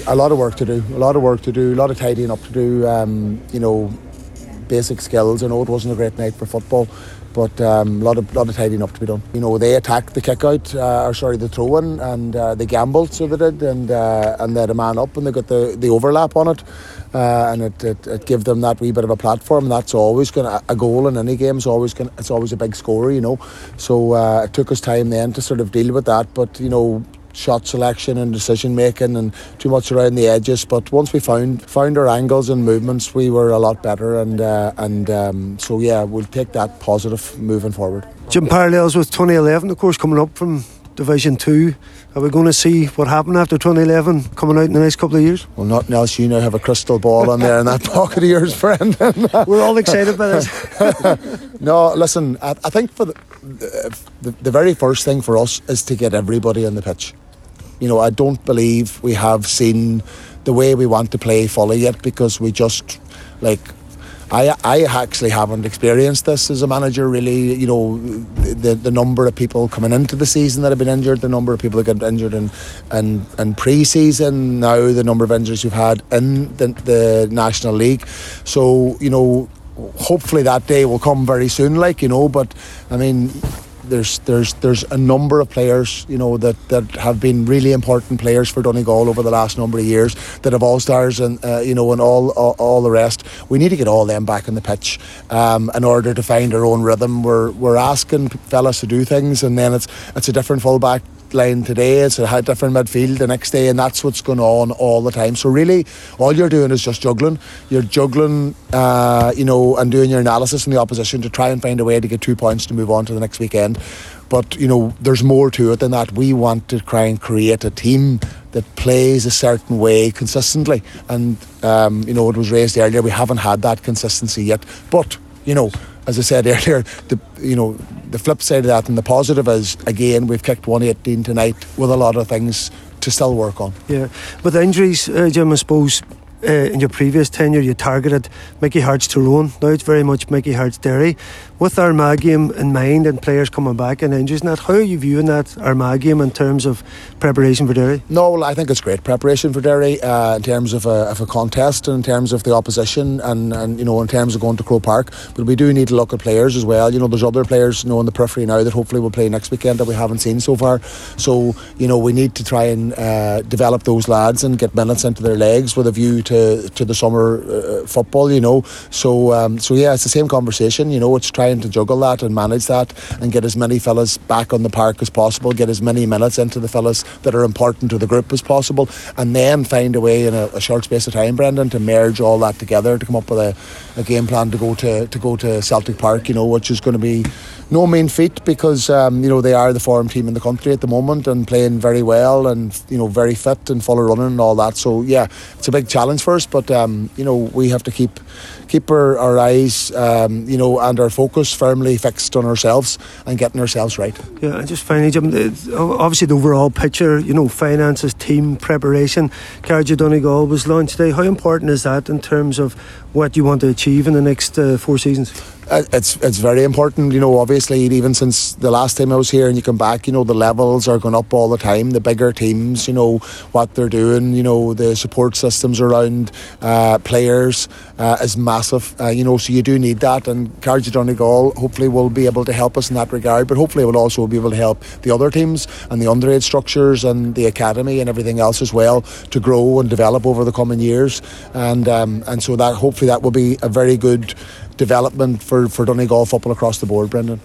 a lot of work to do, a lot of tidying up to do, basic skills. I know it wasn't a great night for football, but a lot of tidying up to be done. They attacked the kick out, the throw in, and they gambled, so they did, and they had a man up and they got the overlap on it, and it gave them that wee bit of a platform. That's always a goal in any game. It's always a big score, So it took us time then to sort of deal with that, but shot selection and decision making and too much around the edges, but once we found our angles and movements, we were a lot better, so we'll take that positive moving forward. Jim, parallels with 2011, of course, coming up from Division 2. Are we going to see what happened after 2011 coming out in the next couple of years? Well, nothing else. You now have a crystal ball on there in that pocket of yours, Brendan. We're all excited by this. No, listen, I think for the very first thing for us is to get everybody on the pitch. I don't believe we have seen the way we want to play fully yet, because we just, I actually haven't experienced this as a manager, really. The number of people coming into the season that have been injured, the number of people that got injured in pre-season, now the number of injuries we've had in the National League. So, hopefully that day will come very soon, but I mean, there's a number of players, that have been really important players for Donegal over the last number of years, that have all-stars and and all the rest. We need to get all them back on the pitch in order to find our own rhythm. We're asking fellas to do things, and then it's a different full-back line today, it's a different midfield the next day, and that's what's going on all the time. So really all you're doing is just juggling. You're juggling and doing your analysis in the opposition to try and find a way to get 2 points to move on to the next weekend. But there's more to it than that. We want to try and create a team that plays a certain way consistently, and it was raised earlier, we haven't had that consistency yet. But as I said earlier, the flip side of that and the positive is, again, we've kicked 118 tonight with a lot of things to still work on. Yeah, with injuries, Jim, I suppose in your previous tenure you targeted Mickey Hart's Tyrone. Now it's very much Mickey Hart's Derry. With Armagh game in mind and players coming back and injuries and that, how are you viewing that Armagh game in terms of preparation for Derry? No, well, I think it's great preparation for Derry in terms of a contest and in terms of the opposition and in terms of going to Croke Park. But we do need to look at players as well. There's other players in the periphery now that hopefully will play next weekend that we haven't seen so far. So we need to try and develop those lads and get minutes into their legs with a view to the summer football. So it's the same conversation. It's trying to juggle that and manage that and get as many fellas back on the park as possible, get as many minutes into the fellas that are important to the group as possible, and then find a way in a short space of time, Brendan, to merge all that together, to come up with a game plan to go to Celtic Park, which is going to be no mean feat, because they are the form team in the country at the moment and playing very well and very fit and full of running and all that. So yeah, it's a big challenge for us, but we have to keep our eyes and our focus firmly fixed on ourselves and getting ourselves right. Yeah, and just finally, Jim, obviously the overall picture, finances, team preparation, Carriage of Donegal was launched today. How important is that in terms of what you want to achieve in the next 4 seasons? It's very important, obviously, even since the last time I was here and you come back, the levels are going up all the time. The bigger teams, what they're doing, the support systems around players is massive, so you do need that, and Carriage of Donegal hopefully will be able to help us in that regard, but hopefully it will also be able to help the other teams and the underage structures and the academy and everything else as well to grow and develop over the coming years, and so that hopefully that will be a very good development for Donegal football across the board, Brendan.